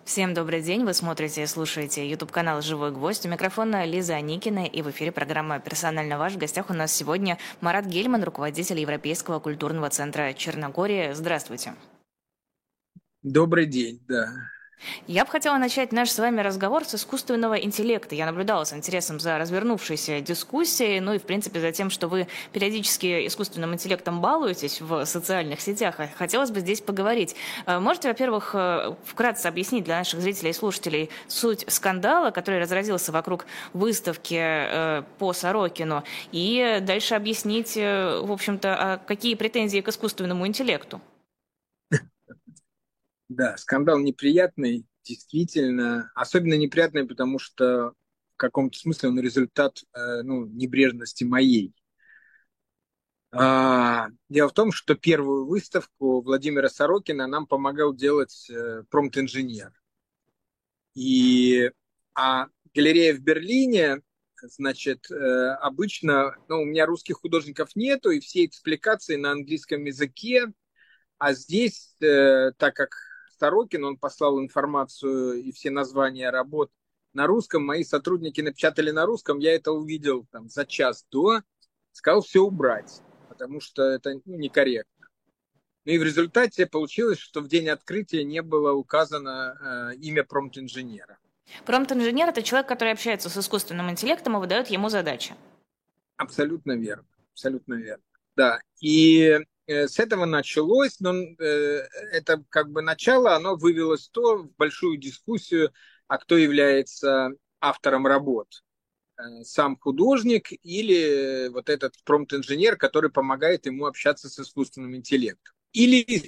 Всем добрый день, вы смотрите и слушаете YouTube-канал «Живой гвоздь». У микрофона Лиза Аникина, и в эфире программа «Персонально ваш». В гостях у нас сегодня Марат Гельман, руководитель Европейского культурного центра Черногории. Здравствуйте. Добрый день, да. Я бы хотела начать наш с вами разговор с искусственного интеллекта. Я наблюдала с интересом за развернувшейся дискуссией, ну и, в принципе, за тем, что вы периодически искусственным интеллектом балуетесь в социальных сетях. Хотелось бы здесь поговорить. Можете, во-первых, вкратце объяснить для наших зрителей и слушателей суть скандала, который разразился вокруг выставки по Сорокину, и дальше объяснить, в общем-то, какие претензии к искусственному интеллекту? Да, скандал неприятный, действительно. Особенно неприятный, потому что в каком-то смысле он результат небрежности моей. Дело в том, что первую выставку Владимира Сорокина нам помогал делать промпт-инженер. И, галерея в Берлине, значит, обычно, у меня русских художников нету, и все экспликации на английском языке. А здесь, так как Сорокин, он послал информацию и все названия работ на русском, мои сотрудники напечатали на русском, я это увидел там, за час до, сказал все убрать, потому что это некорректно. Ну и в результате получилось, что в день открытия не было указано имя промпт-инженера. Промпт-инженер — это человек, который общается с искусственным интеллектом и выдает ему задачи. Абсолютно верно, абсолютно верно. Да, и с этого началось, но это как бы начало, оно вывелось в большую дискуссию, а кто является автором работ. Сам художник или вот этот промпт-инженер, который помогает ему общаться с искусственным интеллектом. Или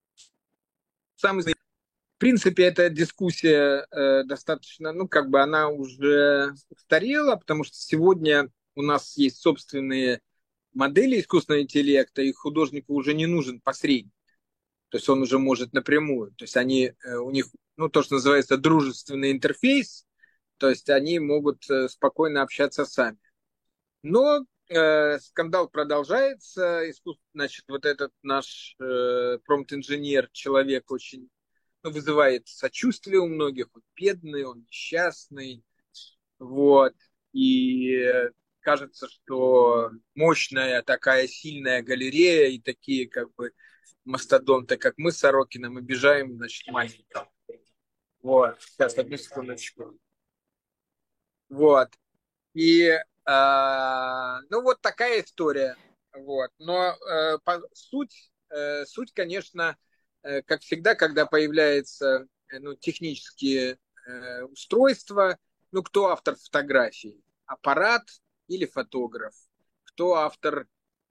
сам в принципе, эта дискуссия достаточно, она уже устарела, потому что сегодня у нас есть собственные модели искусственного интеллекта, и художнику уже не нужен посредник. То есть он уже может напрямую. То есть у них, то, что называется дружественный интерфейс, то есть они могут спокойно общаться сами. Но скандал продолжается. Значит, вот этот наш промпт-инженер, человек очень вызывает сочувствие у многих. Он бедный, он несчастный. Вот. И кажется, что мощная такая сильная галерея и такие как бы мастодонты, как мы с Сорокиным, обижаем, значит, маленького. Вот. Сейчас, одну секундочку. Вот. И, вот такая история. Вот. Но суть, конечно, как всегда, когда появляются технические устройства, кто автор фотографии? Аппарат или фотограф? Кто автор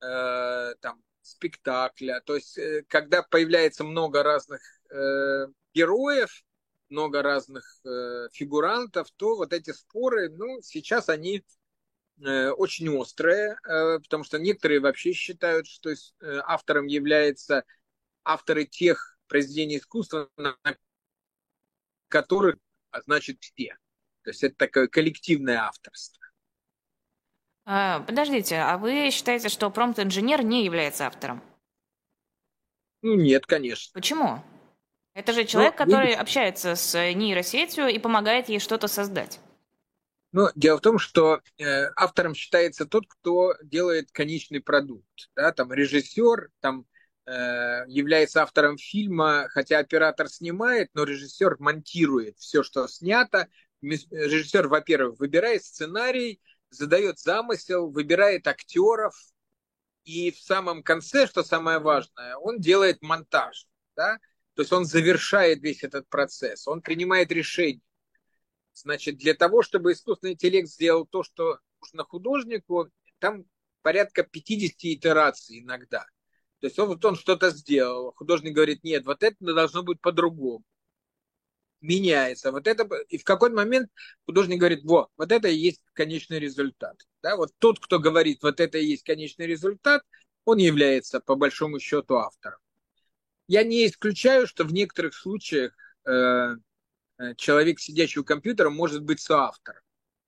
спектакля? То есть, когда появляется много разных героев, много разных фигурантов, то вот эти споры, сейчас они очень острые, потому что некоторые вообще считают, что автором являются авторы тех произведений искусства, на которых, значит, все. То есть это такое коллективное авторство. Подождите, а вы считаете, что промпт-инженер не является автором? Нет, конечно. Почему? Это же Но человек, который общается с нейросетью и помогает ей что-то создать. дело в том, что автором считается тот, кто делает конечный продукт. Да, там режиссер является автором фильма, хотя оператор снимает, но режиссер монтирует все, что снято. Режиссер, во-первых, выбирает сценарий, задает замысел, выбирает актеров, и в самом конце, что самое важное, он делает монтаж. Да? То есть он завершает весь этот процесс, он принимает решение. Значит, для того, чтобы искусственный интеллект сделал то, что нужно художнику, там порядка 50 итераций иногда. То есть он что-то сделал, художник говорит, нет, вот это должно быть по-другому. Меняется. И в какой-то момент художник говорит, вот это и есть конечный результат. Да, вот тот, кто говорит, вот это и есть конечный результат, он является, по большому счету, автором. Я не исключаю, что в некоторых случаях человек, сидящий у компьютера, может быть соавтором.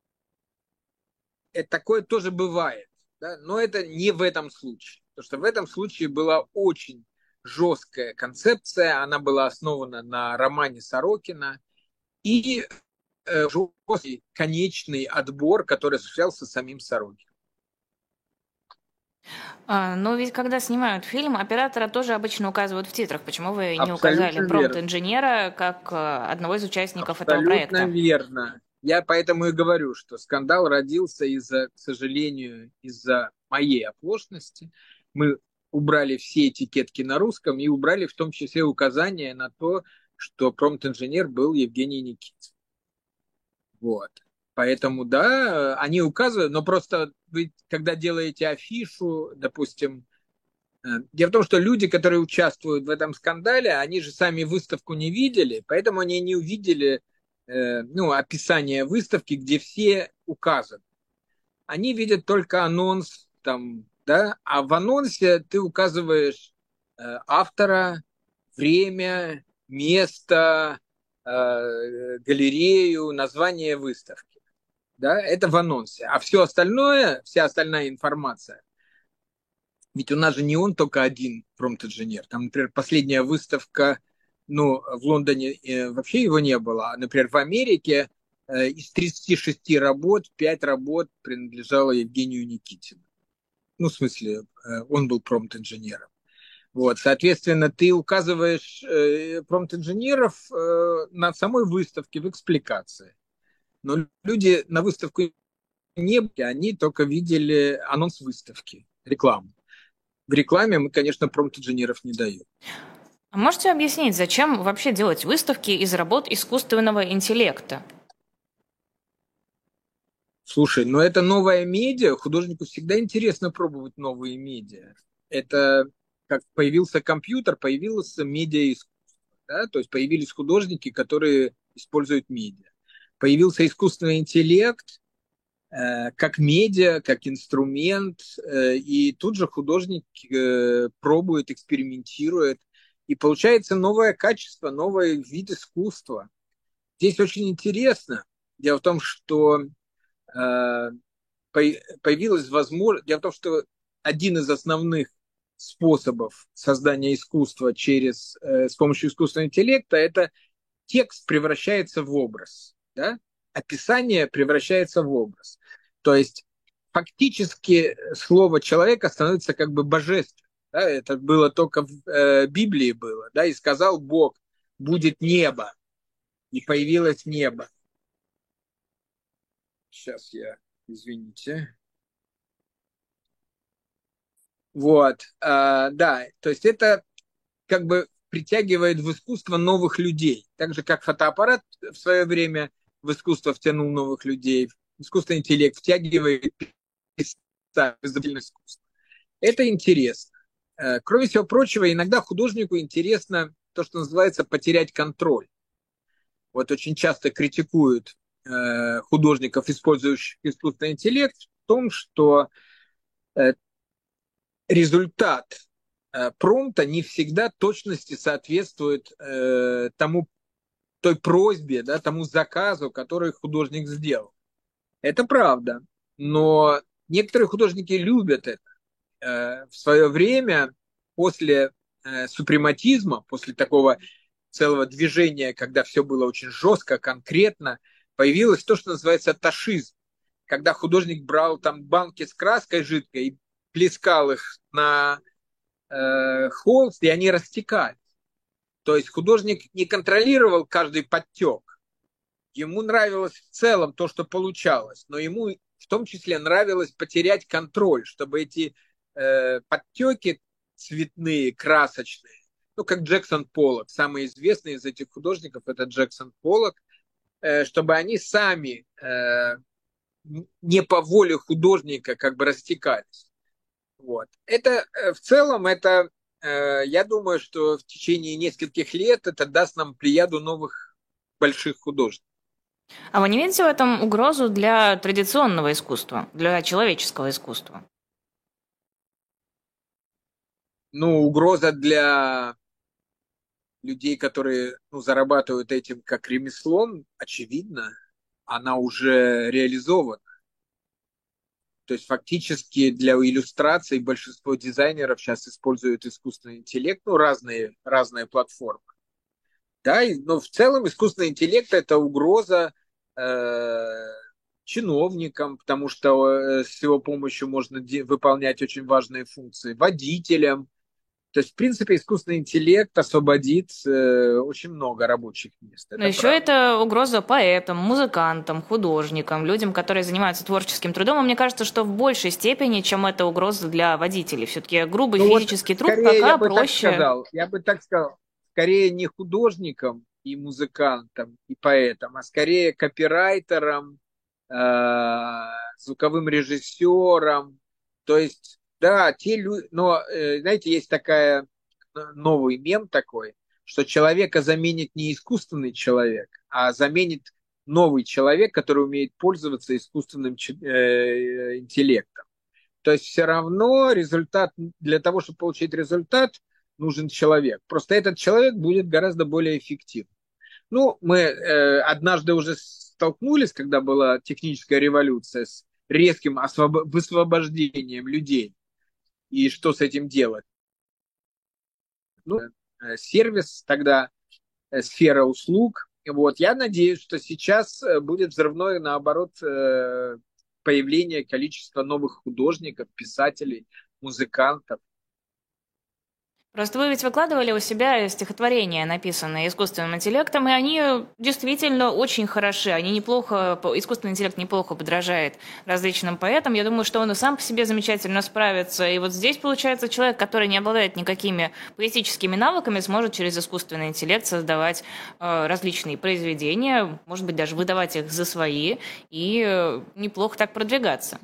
Это такое тоже бывает, да? Но это не в этом случае. Потому что в этом случае была очень жесткая концепция, она была основана на романе Сорокина, и жесткий конечный отбор, который осуществлялся самим Сорокиным. Но ведь когда снимают фильм, оператора тоже обычно указывают в титрах. Почему вы не указали Абсолютно верно. промпт-инженера как одного из участников этого Абсолютно проекта? верно. Я поэтому и говорю, что скандал родился из-за, к сожалению, из-за моей оплошности. Мы убрали все этикетки на русском и убрали в том числе указания на то, что промпт-инженер был Евгений Никитин. Вот. Поэтому, да, они указывают, но просто вы, когда делаете афишу, допустим, дело в том, что люди, которые участвуют в этом скандале, они же сами выставку не видели, поэтому они не увидели ну, описание выставки, где все указаны. Они видят только анонс, там, да, а в анонсе ты указываешь автора, время, место, галерею, название выставки. Да, это в анонсе. А все остальное, вся остальная информация, ведь у нас же не он только один промпт-инженер. Там, например, последняя выставка, ну, в Лондоне вообще его не было. А, например, в Америке из 36 работ 5 работ принадлежало Евгению Никитину. Ну, в смысле, он был промпт-инженером. Вот, соответственно, ты указываешь промпт-инженеров на самой выставке в экспликации. Но люди на выставку не были, они только видели анонс выставки, рекламу. В рекламе мы, конечно, промпт-инженеров не даем. А можете объяснить, зачем вообще делать выставки из работ искусственного интеллекта? Слушай, но это новая медиа, художнику всегда интересно пробовать новые медиа. Это как появился компьютер, появилось медиа искусство, да? То есть появились художники, которые используют медиа. Появился искусственный интеллект как медиа, как инструмент, и тут же художник пробует, экспериментирует, и получается новое качество, новый вид искусства. Здесь очень интересно. Дело в том, что э, появилась возможность... Дело в том, что один из основных способов создания искусства с помощью искусственного интеллекта – это текст превращается в образ, да? Описание превращается в образ. То есть фактически слово человека становится как бы божественным. Да? Это было только в Библии было, да, и сказал Бог, будет небо, и появилось небо. Сейчас извините. Вот, да, то есть это как бы притягивает в искусство новых людей. Так же, как фотоаппарат в свое время в искусство втянул новых людей, искусственный интеллект втягивает изобретательное искусство. Это интересно. Кроме всего прочего, иногда художнику интересно то, что называется потерять контроль. Вот очень часто критикуют художников, использующих искусственный интеллект, в том, что э, результат промпта не всегда точности соответствует той просьбе, да, тому заказу, который художник сделал. Это правда. Но некоторые художники любят это. В свое время, после супрематизма, после такого целого движения, когда все было очень жестко, конкретно, появилось то, что называется ташизм. Когда художник брал там банки с краской жидкой и плескал их на холст, и они растекались. То есть художник не контролировал каждый подтек. Ему нравилось в целом то, что получалось, но ему в том числе нравилось потерять контроль, чтобы эти подтеки цветные, красочные, ну, как Джексон Поллок, самый известный из этих художников, это Джексон Поллок, чтобы они сами не по воле художника как бы растекались. Вот. Это в целом, я думаю, что в течение нескольких лет это даст нам плеяду новых больших художников. А вы не видите в этом угрозу для традиционного искусства, для человеческого искусства? Ну, угроза для людей, которые зарабатывают этим как ремеслом, очевидно, она уже реализована. То есть фактически для иллюстраций большинство дизайнеров сейчас используют искусственный интеллект, разные платформы. Да, но в целом искусственный интеллект это угроза э, чиновникам, потому что с его помощью можно выполнять очень важные функции, водителям. То есть, в принципе, искусственный интеллект освободит очень много рабочих мест. Но Это еще правда. это угроза поэтам, музыкантам, художникам, людям, которые занимаются творческим трудом. И мне кажется, что в большей степени, чем это угроза для водителей. Все-таки грубый Ну вот, физический труд скорее, пока проще. я бы так сказал, скорее не художникам и музыкантам и поэтам, а скорее копирайтерам, звуковым режиссерам. То есть, да, те люди, но, знаете, есть такая новый мем такой, что человека заменит не искусственный человек, а заменит новый человек, который умеет пользоваться искусственным интеллектом. То есть все равно результат, для того, чтобы получить результат, нужен человек. Просто этот человек будет гораздо более эффективным. Ну, мы однажды уже столкнулись, когда была техническая революция, с резким высвобождением людей. И что с этим делать? Ну, сервис тогда, сфера услуг. Вот. Я надеюсь, что сейчас будет взрывное, наоборот, появление количества новых художников, писателей, музыкантов. Просто вы ведь выкладывали у себя стихотворения, написанные искусственным интеллектом, и они действительно очень хороши. Они неплохо, искусственный интеллект неплохо подражает различным поэтам. Я думаю, что он и сам по себе замечательно справится. И вот здесь, получается, человек, который не обладает никакими поэтическими навыками, сможет через искусственный интеллект создавать различные произведения, может быть, даже выдавать их за свои, и неплохо так продвигаться.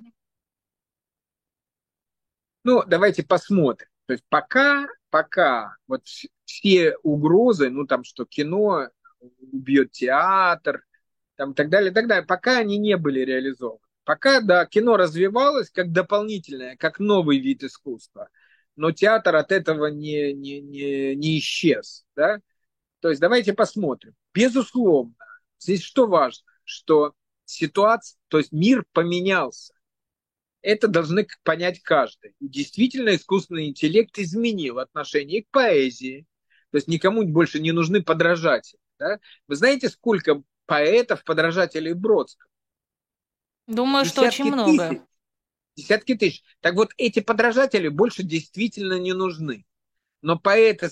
Ну, давайте посмотрим. То есть пока вот все угрозы, ну там что кино убьет театр, там и так далее, пока они не были реализованы. Пока, да, кино развивалось как дополнительное, как новый вид искусства, но театр от этого не исчез, да. То есть давайте посмотрим. Безусловно, здесь что важно, что ситуация, то есть мир поменялся. Это должны понять каждый. И действительно, искусственный интеллект изменил отношение к поэзии. То есть никому больше не нужны подражатели. Да? Вы знаете, сколько поэтов, подражателей Бродского? Думаю, что очень Десятки много. тысяч. Десятки тысяч. Так вот, эти подражатели больше действительно не нужны. Но поэты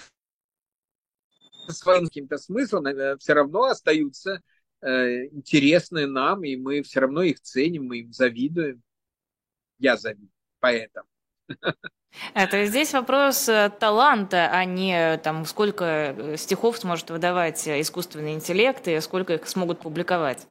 со своим каким-то смыслом все равно остаются интересны нам, и мы все равно их ценим, мы им завидуем. Я завидую поэтам. Это здесь вопрос таланта, а не там сколько стихов сможет выдавать искусственный интеллект и сколько их смогут публиковать.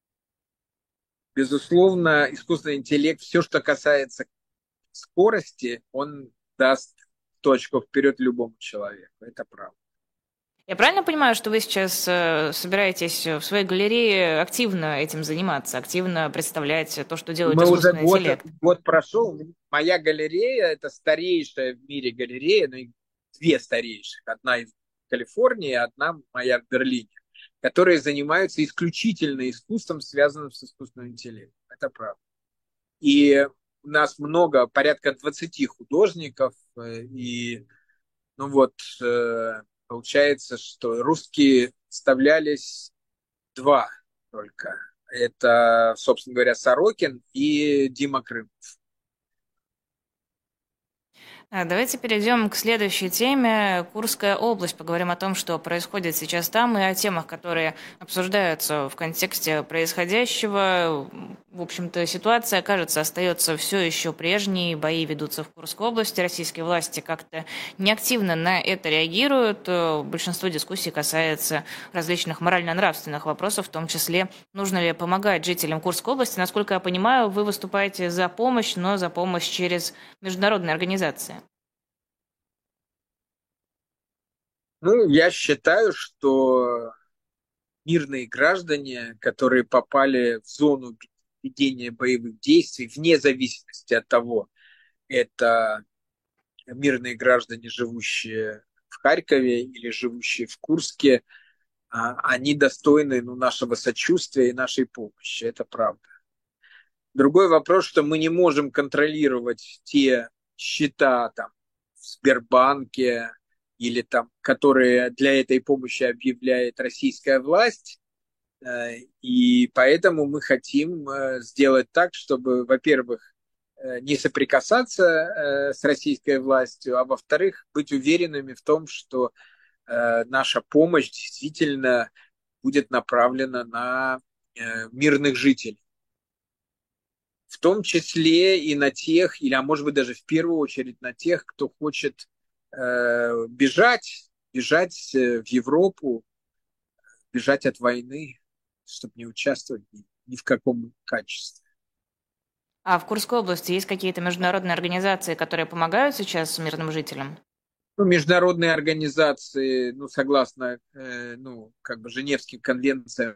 Безусловно, искусственный интеллект, все, что касается скорости, он даст точку вперед любому человеку. Это правда. Я правильно понимаю, что вы сейчас собираетесь в своей галерее активно этим заниматься, активно представлять то, что делает Мы уже искусственный интеллект? год прошел. Моя галерея – это старейшая в мире галерея, ну, и две старейших. Одна из Калифорнии, одна моя в Берлине, которые занимаются исключительно искусством, связанным с искусственным интеллектом. Это правда. И у нас много, порядка 20 художников, и ну вот, получается, что русские вставлялись два только. Это, собственно говоря, Сорокин и Дима Крым. Давайте перейдем к следующей теме. Курская область. Поговорим о том, что происходит сейчас там, и о темах, которые обсуждаются в контексте происходящего. В общем-то, ситуация, кажется, остается все еще прежней. Бои ведутся в Курской области. Российские власти как-то неактивно на это реагируют. Большинство дискуссий касается различных морально-нравственных вопросов, в том числе, нужно ли помогать жителям Курской области. Насколько я понимаю, вы выступаете за помощь, но за помощь через международные организации. Ну, я считаю, что мирные граждане, которые попали в зону ведения боевых действий, вне зависимости от того, это мирные граждане, живущие в Харькове или живущие в Курске, они достойны ну, нашего сочувствия и нашей помощи. Это правда. Другой вопрос, что мы не можем контролировать те счета там, в Сбербанке или там, которые для этой помощи объявляет российская власть. И поэтому мы хотим сделать так, чтобы, во-первых, не соприкасаться с российской властью, а во-вторых, быть уверенными в том, что наша помощь действительно будет направлена на мирных жителей. В том числе и на тех, или, а может быть, даже в первую очередь на тех, кто хочет бежать в Европу, бежать от войны, чтобы не участвовать ни в каком качестве. А в Курской области есть какие-то международные организации, которые помогают сейчас мирным жителям? Ну, международные организации, ну, согласно, ну, как бы Женевским конвенциям,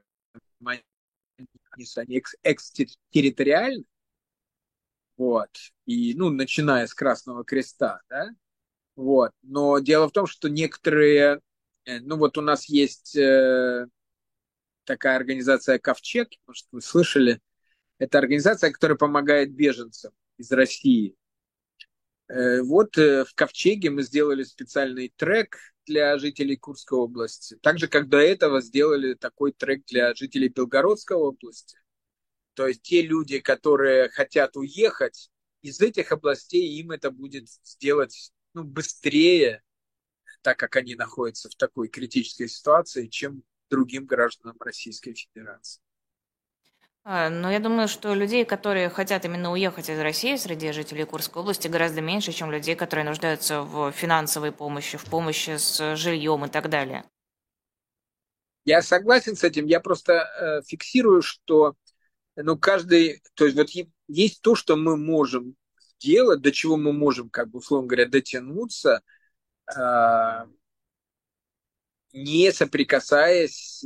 они экстерриториальны, вот, и, ну, начиная с Красного Креста, да, вот, но дело в том, что некоторые, ну, вот у нас есть такая организация «Ковчег», может, вы слышали, это организация, которая помогает беженцам из России. Вот в Ковчеге мы сделали специальный трек для жителей Курской области. Так же, как до этого сделали такой трек для жителей Белгородской области. То есть те люди, которые хотят уехать из этих областей, им это будет сделать, ну, быстрее, так как они находятся в такой критической ситуации, чем другим гражданам Российской Федерации. Но я думаю, что людей, которые хотят именно уехать из России среди жителей Курской области, гораздо меньше, чем людей, которые нуждаются в финансовой помощи, в помощи с жильем и так далее. Я согласен с этим, я просто фиксирую, что ну, каждый, то есть вот есть то, что мы можем сделать, до чего мы можем, как бы, условно говоря, дотянуться, не соприкасаясь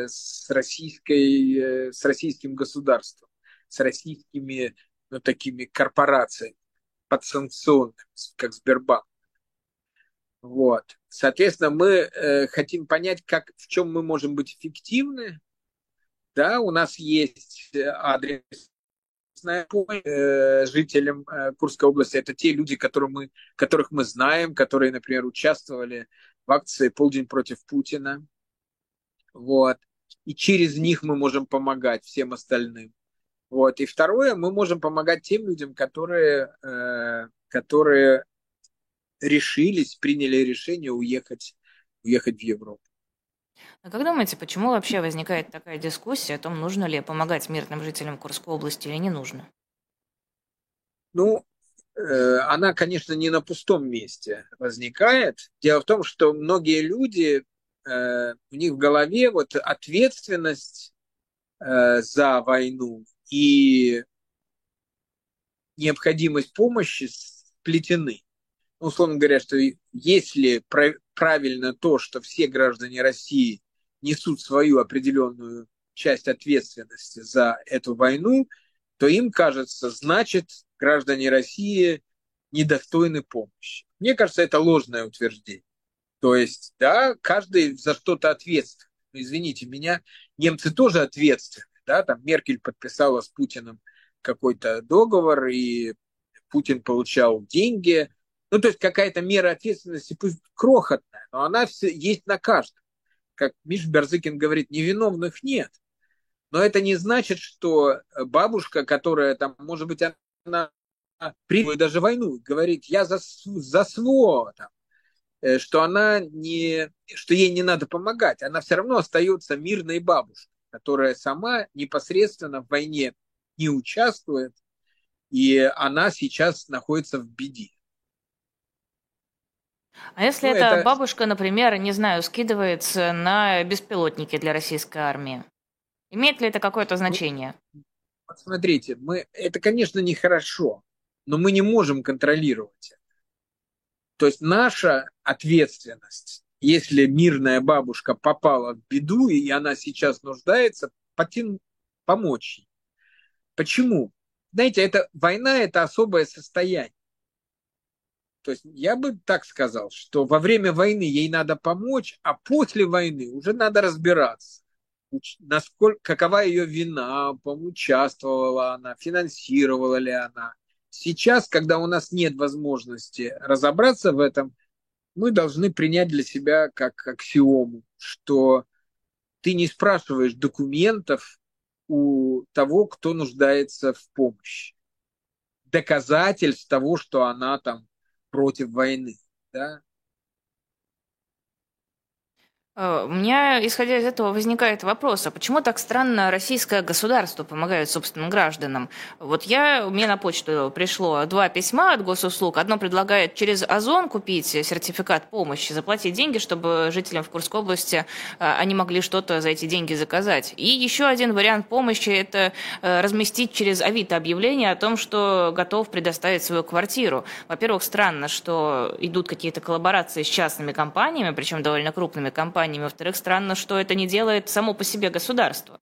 с российским государством, с российскими, ну, такими корпорациями подсанкционными, как Сбербанк. Вот. Соответственно, мы хотим понять, как, в чем мы можем быть эффективны. Да, у нас есть адрес жителям Курской области. Это те люди, которых мы знаем, которые, например, участвовали в акции «Полдень против Путина». Вот. И через них мы можем помогать всем остальным. Вот. И второе, мы можем помогать тем людям, которые решились, приняли решение уехать в Европу. А как думаете, почему вообще возникает такая дискуссия о том, нужно ли помогать мирным жителям Курской области или не нужно? Ну, она, конечно, не на пустом месте возникает. Дело в том, что многие люди, у них в голове вот ответственность за войну и необходимость помощи сплетены. Ну, условно говоря, что если правильно то, что все граждане России несут свою определенную часть ответственности за эту войну, то им кажется, значит, граждане России недостойны помощи. Мне кажется, это ложное утверждение. То есть, да, каждый за что-то ответственен. Но, извините меня, немцы тоже ответственны. Да? Там Меркель подписала с Путиным какой-то договор, и Путин получал деньги. Ну, то есть какая-то мера ответственности, пусть крохотная, но она есть на каждом. Как Миш Берзыкин говорит, невиновных нет. Но это не значит, что бабушка, которая там, может быть, она приняла даже войну, говорит, я за СВО, там, что ей не надо помогать. Она все равно остается мирной бабушкой, которая сама непосредственно в войне не участвует, и она сейчас находится в беде. А если Ну, эта это, бабушка, например, не знаю, скидывается на беспилотники для российской армии, имеет ли это какое-то ну, значение? вот смотрите, это, конечно, нехорошо, но мы не можем контролировать это. То есть наша ответственность, если мирная бабушка попала в беду, и она сейчас нуждается, помочь ей. Почему? Знаете, война – это особое состояние. То есть я бы так сказал, что во время войны ей надо помочь, а после войны уже надо разбираться, какова ее вина, участвовала она, финансировала ли она. Сейчас, когда у нас нет возможности разобраться в этом, мы должны принять для себя как аксиому, что ты не спрашиваешь документов у того, кто нуждается в помощи, доказательств того, что она там против войны, да. У меня, исходя из этого, возникает вопрос, а почему так странно российское государство помогает собственным гражданам? Мне на почту пришло 2 письма от госуслуг. Одно предлагает через Озон купить сертификат помощи, заплатить деньги, чтобы жителям в Курской области они могли что-то за эти деньги заказать. И еще один вариант помощи – это разместить через Авито объявление о том, что готов предоставить свою квартиру. Во-первых, странно, что идут какие-то коллаборации с частными компаниями, причем довольно крупными компаниями. Во-вторых, странно, что это не делает само по себе государство.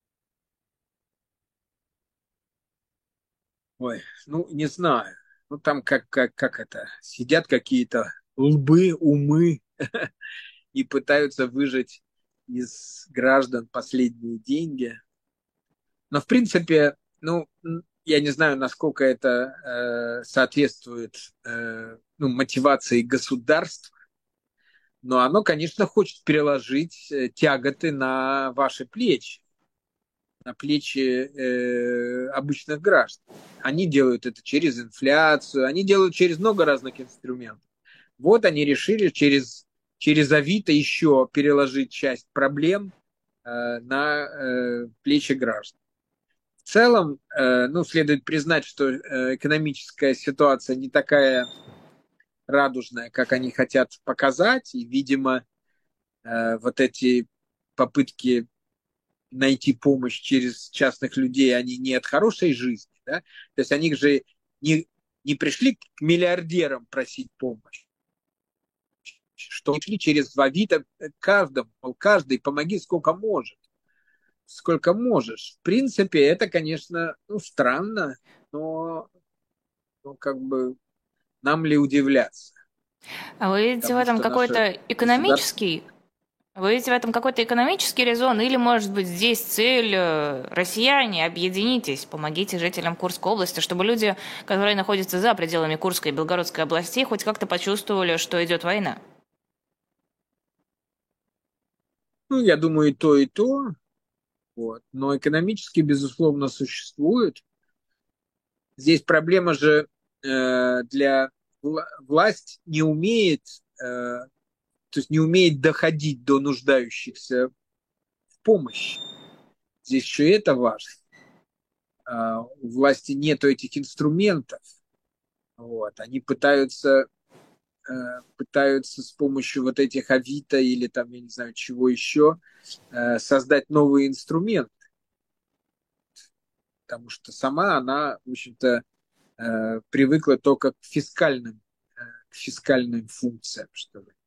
Ой, ну, не знаю. Ну, там как это, сидят какие-то лбы, умы и пытаются выжать из граждан последние деньги. Но, в принципе, ну, я не знаю, насколько это соответствует ну, мотивации государств, но оно, конечно, хочет переложить тяготы на ваши плечи, на плечи обычных граждан. Они делают это через инфляцию, они делают через много разных инструментов. Вот они решили через Авито еще переложить часть проблем на плечи граждан. В целом, ну, следует признать, что экономическая ситуация не такая радужная, как они хотят показать, и, видимо, вот эти попытки найти помощь через частных людей, они не от хорошей жизни, да? То есть они же не, не пришли к миллиардерам просить помощь, что пришли через Авито каждому, каждый помоги сколько может, сколько можешь. В принципе, это, конечно, ну, странно, но ну, как бы нам ли удивляться? А вы видите в Потому этом что наше какой-то государство... экономический Вы видите в этом какой-то экономический резон, или, может быть, здесь цель россияне, объединитесь, помогите жителям Курской области, чтобы люди, которые находятся за пределами Курской и Белгородской областей, хоть как-то почувствовали, что идет война? Ну, я думаю, и то, и то. Вот. Но экономически, безусловно, существует. Здесь проблема же для власть не умеет, то есть не умеет доходить до нуждающихся в помощи. Здесь еще и это важно. У власти нет этих инструментов. Вот. Они пытаются с помощью вот этих Авито или там, я не знаю, чего еще, создать новые инструменты. Потому что сама она, в общем-то, привыкла только к фискальным функциям, что ли.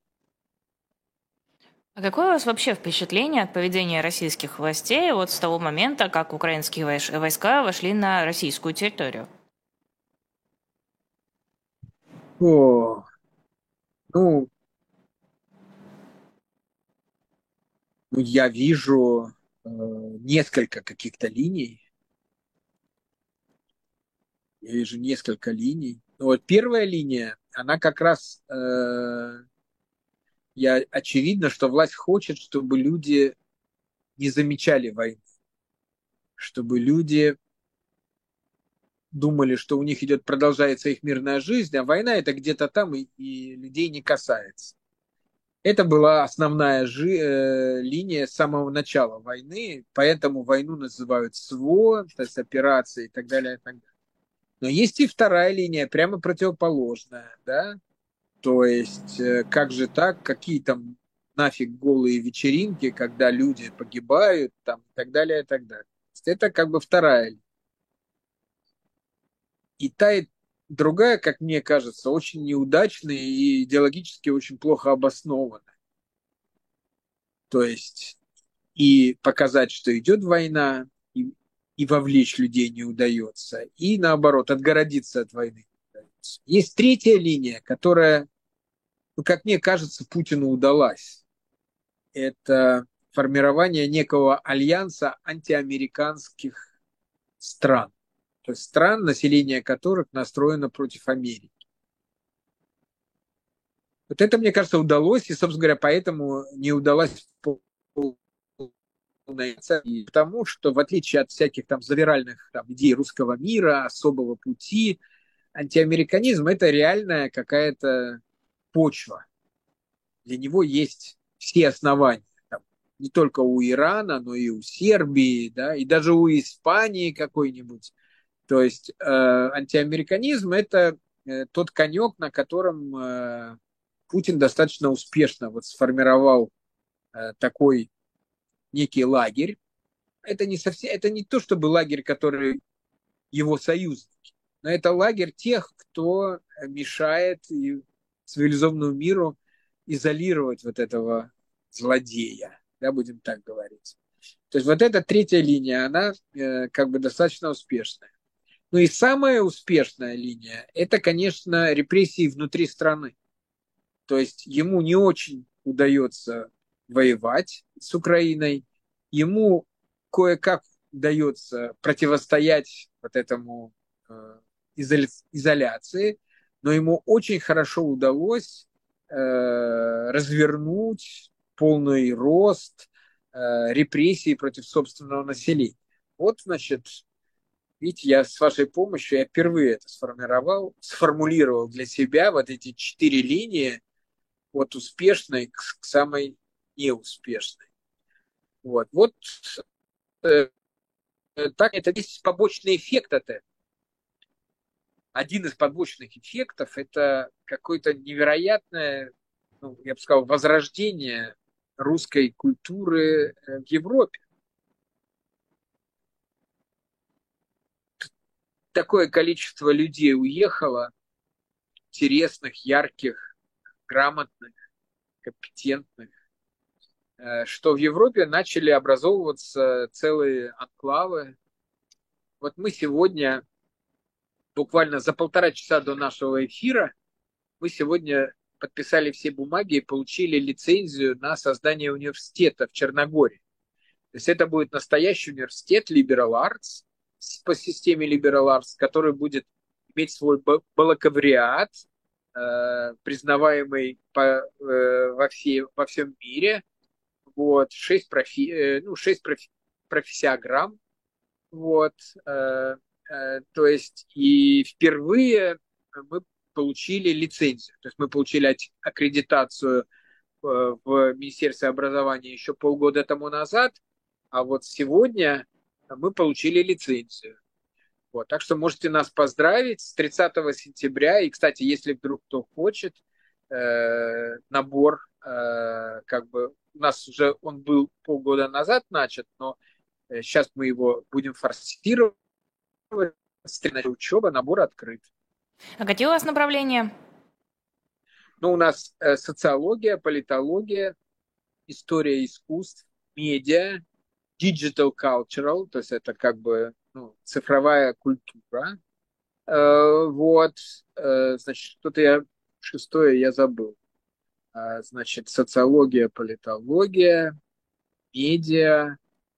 А какое у вас вообще впечатление от поведения российских властей вот с того момента, как украинские войска вошли на российскую территорию? О, ну, ну, я вижу несколько каких-то линий. Я вижу несколько линий. Ну, вот первая линия, она как раз, очевидно, что власть хочет, чтобы люди не замечали войны, чтобы люди думали, что у них идет, продолжается их мирная жизнь, а война это где-то там и людей не касается. Это была основная линия с самого начала войны, поэтому войну называют СВО, то есть операции и так далее, и так далее. Но есть и вторая линия, прямо противоположная, да, то есть как же так, какие там нафиг голые вечеринки, когда люди погибают, там, и так далее, и так далее. То есть это как бы вторая линия. И та, и другая, как мне кажется, очень неудачная и идеологически очень плохо обоснована. То есть и показать, что идет война, и вовлечь людей не удается, и наоборот, отгородиться от войны не удается. Есть третья линия, которая, ну, как мне кажется, Путину удалась. Это формирование некого альянса антиамериканских стран. То есть стран, население которых настроено против Америки. Вот это, мне кажется, удалось, и, собственно говоря, поэтому не удалось и потому, что в отличие от всяких там завиральных там, идей русского мира, особого пути, антиамериканизм – это реальная какая-то почва. Для него есть все основания. Там, не только у Ирана, но и у Сербии, да, и даже у Испании какой-нибудь. То есть антиамериканизм – это тот конек, на котором Путин достаточно успешно вот сформировал такой некий лагерь. Это не совсем, это не то, чтобы лагерь, который его союзники, но это лагерь тех, кто мешает цивилизованному миру изолировать вот этого злодея, да, будем так говорить. То есть вот эта третья линия, она как бы достаточно успешная. Ну и самая успешная линия – это, конечно, репрессии внутри страны. То есть ему не очень удается воевать с Украиной, ему кое-как удается противостоять вот этому изоляции, но ему очень хорошо удалось развернуть полный рост репрессий против собственного населения. Вот, значит, видите, я с вашей помощью, я впервые это сформулировал для себя вот эти 4 линии от успешной к самой неуспешной. Вот э, так это есть побочный эффект от этого. Один из побочных эффектов – это какое-то невероятное, ну, я бы сказал, возрождение русской культуры в Европе. Такое количество людей уехало, интересных, ярких, грамотных, компетентных, что в Европе начали образовываться целые анклавы. Вот мы сегодня, буквально за 1,5 часа до нашего эфира, мы сегодня подписали все бумаги и получили лицензию на создание университета в Черногории. То есть это будет настоящий университет Liberal Arts по системе Liberal Arts, который будет иметь свой бакалавриат, признаваемый во всем мире. Вот, 6 профессиограмм. Вот, то есть и впервые мы получили лицензию. То есть мы получили аккредитацию в Министерстве образования еще полгода тому назад, а вот сегодня мы получили лицензию. Вот, так что можете нас поздравить с 30 сентября. И, кстати, если вдруг кто хочет, набор, как бы, у нас уже он был полгода назад начат, но сейчас мы его будем форсировать. Учеба, набор открыт. А какие у вас направления? Ну, у нас социология, политология, история искусств, медиа, digital cultural, то есть это как бы цифровая культура. Вот, значит, что-то шестое я забыл. Значит, социология, политология, медиа,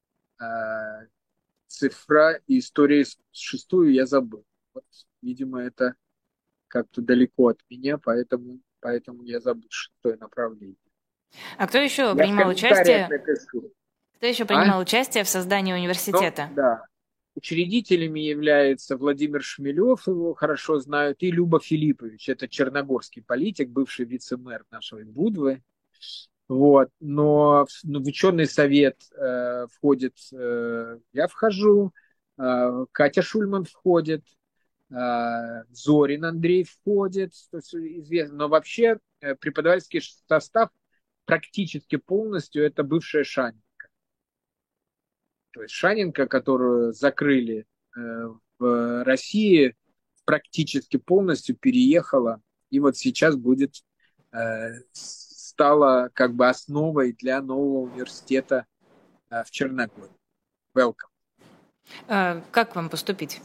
цифра и история искусств. Шестую я забыл. Вот, видимо, это как-то далеко от меня, поэтому я забыл шестое направление. А кто еще Я в принимал комментариях участие? напишу. Кто еще А? принимал участие в создании Ну, университета? да. Учредителями являются Владимир Шмелев, его хорошо знают, и Люба Филиппович. Это черногорский политик, бывший вице-мэр нашей Будвы. Вот. Но в ученый совет входит, я вхожу, Катя Шульман входит, Зорин Андрей входит, то есть известно. Но вообще преподавательский состав практически полностью это бывшая Шанинка. То есть Шанинка, которую закрыли в России, практически полностью переехала и вот сейчас стала как бы основой для нового университета в Черногории. Welcome. Как вам поступить?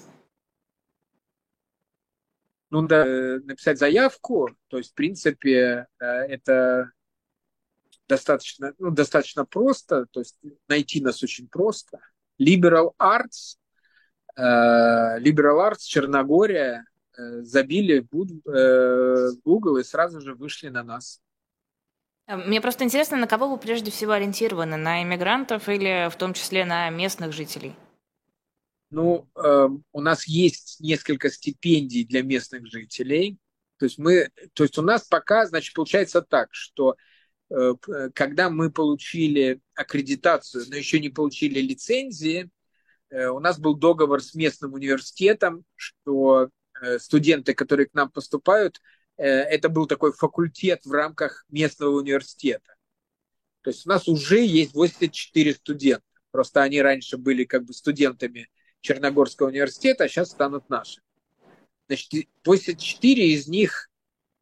Ну, да, написать заявку, то есть, в принципе, это достаточно просто, то есть найти нас очень просто. Liberal Arts Черногория, забили Google и сразу же вышли на нас. Мне просто интересно, на кого вы прежде всего ориентированы? На иммигрантов или в том числе на местных жителей? Ну, у нас есть несколько стипендий для местных жителей. То есть у нас пока, значит, получается так, что когда мы получили аккредитацию, но еще не получили лицензии, у нас был договор с местным университетом, что студенты, которые к нам поступают, это был такой факультет в рамках местного университета. То есть у нас уже есть 84 студента. Просто они раньше были как бы студентами Черногорского университета, а сейчас станут нашими. Значит, 84 из них,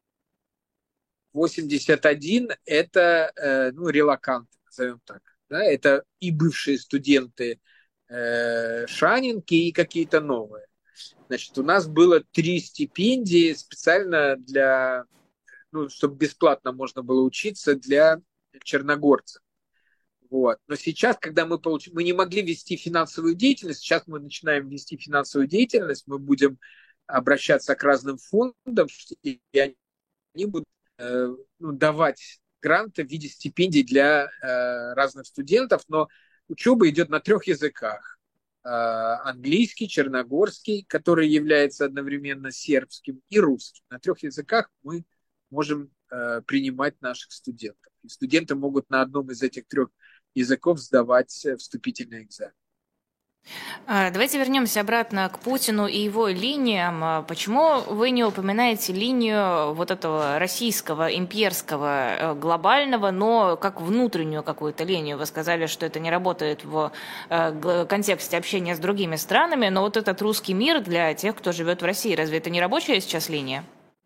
81 это ну, релоканты, назовем так. Да? Это и бывшие студенты Шанинки, и какие-то новые. Значит, у нас было 3 стипендии специально для, ну, чтобы бесплатно можно было учиться для черногорцев. Вот. Но сейчас, когда мы не могли вести финансовую деятельность, сейчас мы начинаем вести финансовую деятельность, мы будем обращаться к разным фондам, и они будут ну, давать гранты в виде стипендий для разных студентов, но учеба идет на 3 языках. Английский, черногорский, который является одновременно сербским, и русским. На 3 языках мы можем принимать наших студентов. И студенты могут на одном из этих 3 языков сдавать вступительный экзамен. Давайте вернемся обратно к Путину и его линиям. Почему вы не упоминаете линию вот этого российского, имперского, глобального, но как внутреннюю какую-то линию? Вы сказали, что это не работает в контексте общения с другими странами, но вот этот русский мир для тех, кто живет в России, разве это не рабочая сейчас линия?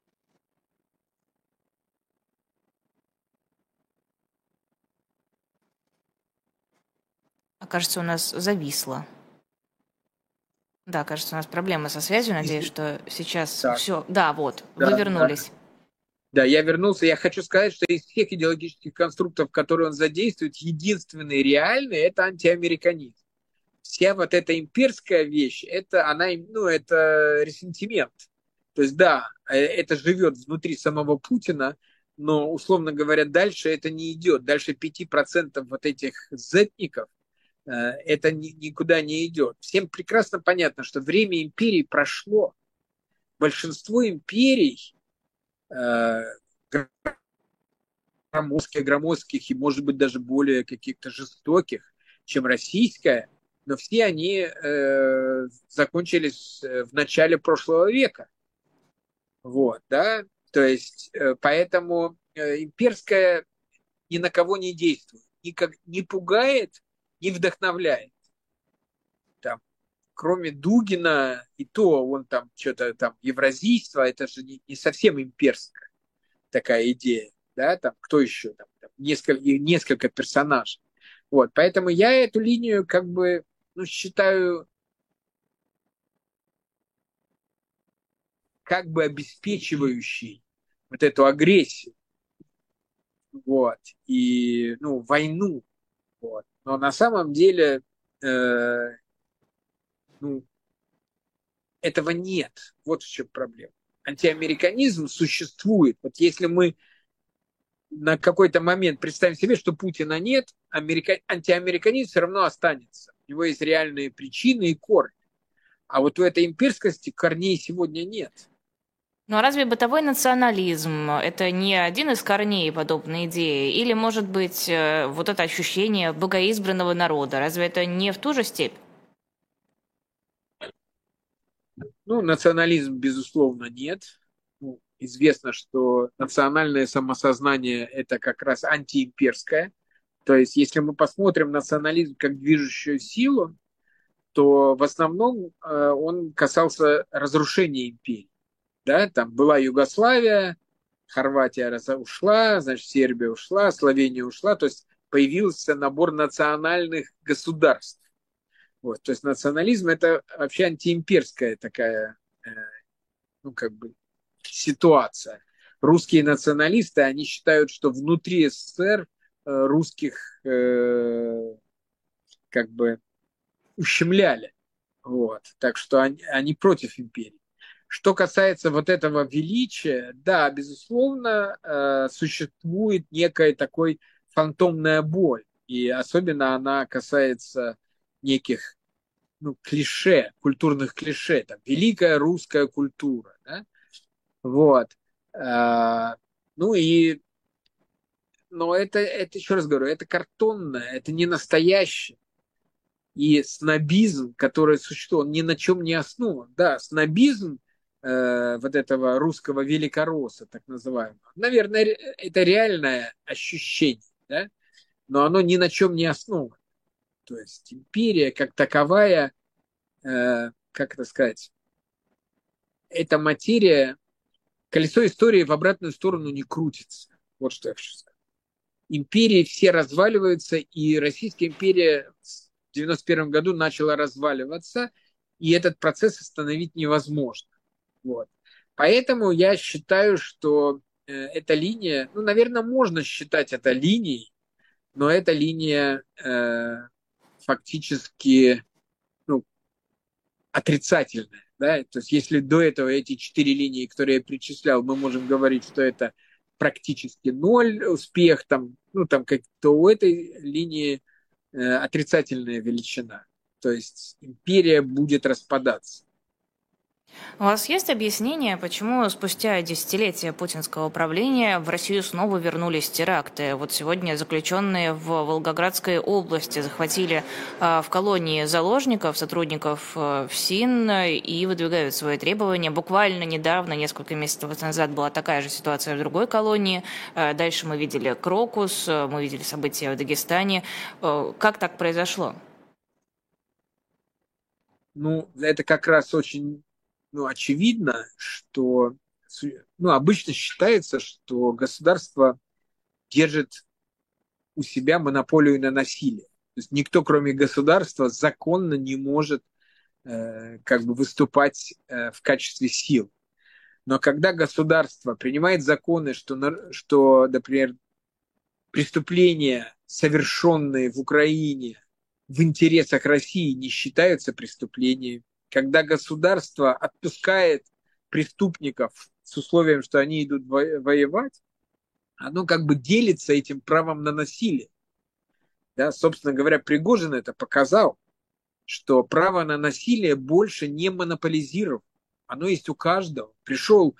Кажется, у нас зависло. Да, кажется, у нас проблемы со связью. Надеюсь, что сейчас Так, все. Да, вот, вы да, да. вернулись. Да, я вернулся. Я хочу сказать, что из всех идеологических конструктов, которые он задействует, единственный реальный – это антиамериканизм. Вся вот эта имперская вещь, ну, это ресентимент. То есть, да, это живет внутри самого Путина, но, условно говоря, дальше это не идет. Дальше 5% вот этих зетников, это никуда не идет. Всем прекрасно понятно, что время империи прошло. Большинство империй, громоздких и, может быть, даже более каких-то жестоких, чем российская, но все они закончились в начале прошлого века. Вот, да, то есть поэтому имперская ни на кого не действует, не пугает, не вдохновляет. Там, кроме Дугина, и то он там что-то там евразийство, это же не совсем имперская такая идея, да, там кто еще там несколько персонажей. Вот, поэтому я эту линию как бы ну, считаю как бы обеспечивающей вот эту агрессию, вот, и, ну, войну, вот. Но на самом деле, ну, этого нет. Вот в чем проблема. Антиамериканизм существует. Вот если мы на какой-то момент представим себе, что Путина нет, антиамериканизм все равно останется. У него есть реальные причины и корни. А вот в этой имперскости корней сегодня нет. Ну а разве бытовой национализм– это не один из корней подобной идеи? Или, может быть, вот это ощущение богоизбранного народа, разве это не в ту же степь? Ну, национализм, безусловно, нет. Ну, известно, что национальное самосознание – это как раз антиимперское. То есть, если мы посмотрим национализм как движущую силу, то в основном он касался разрушения империи. Да? Там была Югославия, Хорватия ушла, значит, Сербия ушла, Словения ушла. То есть появился набор национальных государств. Вот. То есть национализм – это вообще антиимперская такая ну, как бы ситуация. Русские националисты, они считают, что внутри СССР русских как бы ущемляли. Вот. Так что они против империи. Что касается вот этого величия, да, безусловно, существует некая такой фантомная боль. И особенно она касается неких клише, культурных клише. Там, великая русская культура. Да? Вот. А, Ну и, но это, еще раз говорю, это картонное, это не настоящее. И снобизм, который существует, он ни на чем не основан. Да, снобизм вот этого русского великоросса, так называемого, наверное, это реальное ощущение, да? Но оно ни на чем не основано. То есть империя как таковая, как это сказать, эта материя, колесо истории в обратную сторону не крутится. Вот что я хочу сказать. Империи все разваливаются, и Российская империя в 91 году начала разваливаться, и этот процесс остановить невозможно. Вот. Поэтому я считаю, что эта линия, наверное, можно считать это линией, но эта линия фактически ну, отрицательная. Да? То есть если до этого эти 4 линии, которые я перечислял, мы можем говорить, что это практически ноль успех, то у этой линии отрицательная величина. То есть империя будет распадаться. У вас есть объяснение, почему спустя десятилетия путинского правления в Россию снова вернулись теракты? Вот сегодня заключенные в Волгоградской области захватили в колонии заложников, сотрудников ФСИН и выдвигают свои требования. Буквально недавно, несколько месяцев назад, была такая же ситуация в другой колонии. Дальше мы видели Крокус, мы видели события в Дагестане. Как так произошло? Это как раз очень очевидно, что обычно считается, что государство держит у себя монополию на насилие. То есть никто, кроме государства, законно не может выступать в качестве сил. Но когда государство принимает законы, что, например, преступления, совершенные в Украине в интересах России, не считаются преступлениями, когда государство отпускает преступников с условием, что они идут воевать, оно делится этим правом на насилие. Да, собственно говоря, Пригожин это показал, что право на насилие больше не монополизировано. Оно есть у каждого. Пришел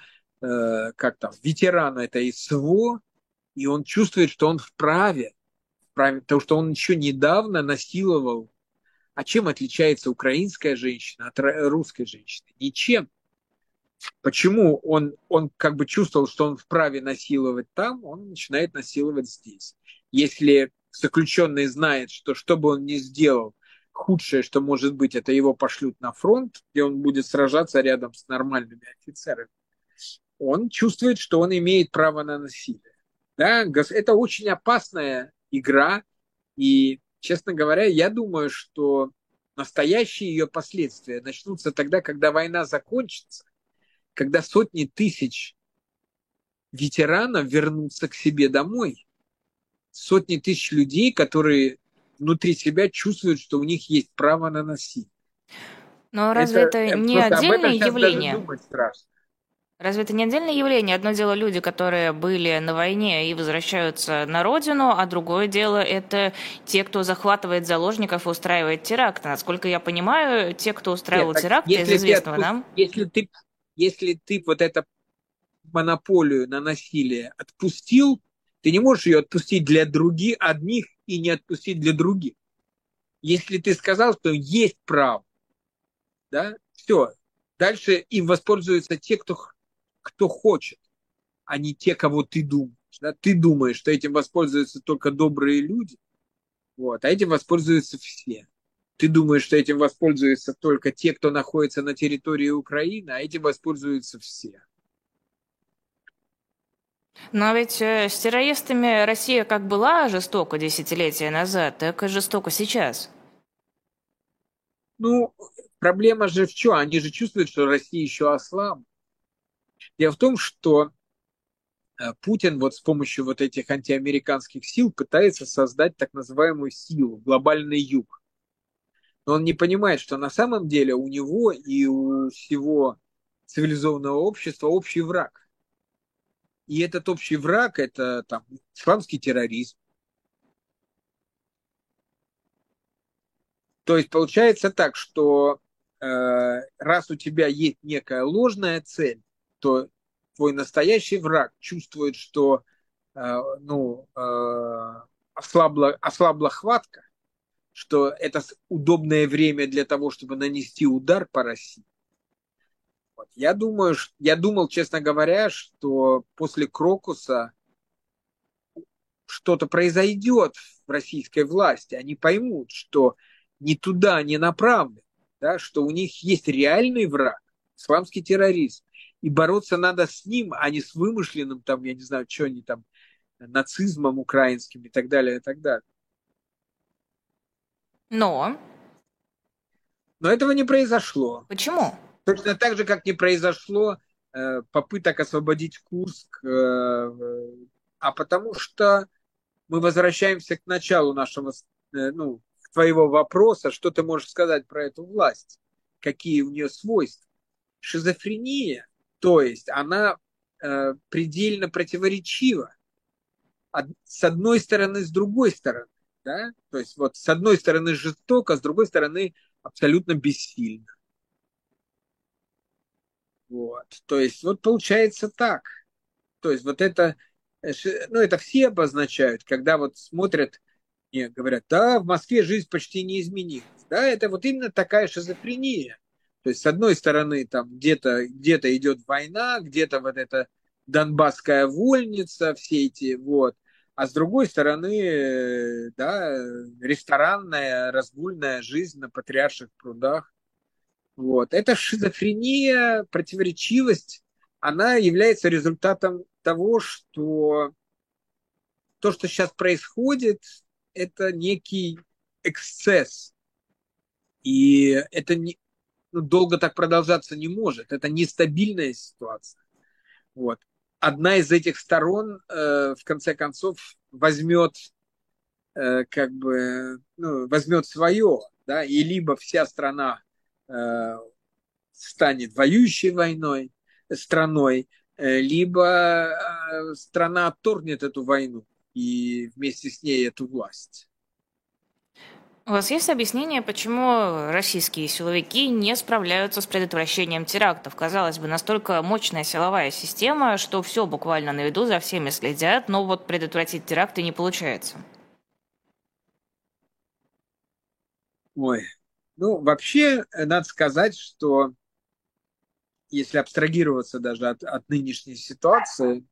ветеран этой СВО, и он чувствует, что он вправе, потому что он еще недавно насиловал. А чем отличается украинская женщина от русской женщины? Ничем. Почему он чувствовал, что он вправе насиловать там, он начинает насиловать здесь. Если заключенный знает, что бы он ни сделал, худшее, что может быть, это его пошлют на фронт, где он будет сражаться рядом с нормальными офицерами, он чувствует, что он имеет право на насилие. Да? Это очень опасная игра, и, честно говоря, я думаю, что настоящие ее последствия начнутся тогда, когда война закончится, когда сотни тысяч ветеранов вернутся к себе домой, сотни тысяч людей, которые внутри себя чувствуют, что у них есть право на насилие. Но разве это не Просто об этом отдельное сейчас даже явление? думать страшно. Разве это не отдельное явление? Одно дело люди, которые были на войне и возвращаются на родину, а другое дело это те, кто захватывает заложников и устраивает теракты. Насколько я понимаю, те, кто устраивал теракты, из известного нам... Если ты вот эту монополию на насилие отпустил, ты не можешь ее отпустить для других, одних и не отпустить для других. Если ты сказал, что есть право, да, все, дальше им воспользуются те, кто хочет, а не те, кого ты думаешь. Да? Ты думаешь, что этим воспользуются только добрые люди, вот, а этим воспользуются все. Ты думаешь, что этим воспользуются только те, кто находится на территории Украины, а этим воспользуются все. Но ведь с террористами Россия как была жестоко десятилетия назад, так и жестоко сейчас. Проблема же в чем? Они же чувствуют, что Россия еще ослабла. Дело в том, что Путин с помощью этих антиамериканских сил пытается создать так называемую силу, глобальный юг. Но он не понимает, что на самом деле у него и у всего цивилизованного общества общий враг. И этот общий враг – это там, исламский терроризм. То есть получается так, что раз у тебя есть некая ложная цель, то твой настоящий враг чувствует, что ну, ослабла хватка, что это удобное время для того, чтобы нанести удар по России. Вот. Я думал, честно говоря, что после Крокуса что-то произойдет в российской власти. Они поймут, что не туда не направлен, да, что у них есть реальный враг, исламский терроризм. И бороться надо с ним, а не с вымышленным, там, я не знаю, что они там, нацизмом украинским и так далее, и так далее. Но Но этого не произошло. почему? Точно так же, как не произошло попыток освободить Курск, а потому что мы возвращаемся к началу нашего, ну, твоего вопроса, что ты можешь сказать про эту власть, какие у нее свойства. Шизофрения, то есть она предельно противоречива. С одной стороны, с другой стороны. Да? То есть вот с одной стороны жестоко, с другой стороны абсолютно бессильно. Вот. То есть вот получается так. То есть вот это, ну это все обозначают, когда вот смотрят и говорят, да, в Москве жизнь почти не изменилась. Да, это вот именно такая шизофрения. То есть с одной стороны там где идет война, где-то вот эта донбасская вольница, все эти вот, а с другой стороны, да, ресторанная, разгульная жизнь на Патриарших прудах. Вот. Эта шизофрения, противоречивость, она является результатом того, что то, что сейчас происходит, это некий эксцесс. И это не, ну, долго так продолжаться не может. Это нестабильная ситуация. Вот. Одна из этих сторон, в конце концов, возьмет, как бы, ну, возьмет свое, да, и либо вся страна станет воюющей страной, либо страна отторгнет эту войну и вместе с ней эту власть. У вас есть объяснение, почему российские силовики не справляются с предотвращением терактов? Казалось бы, настолько мощная силовая система, что все буквально на виду, за всеми следят, но вот предотвратить теракты не получается. Ой, ну вообще надо сказать, что если абстрагироваться даже от нынешней ситуации,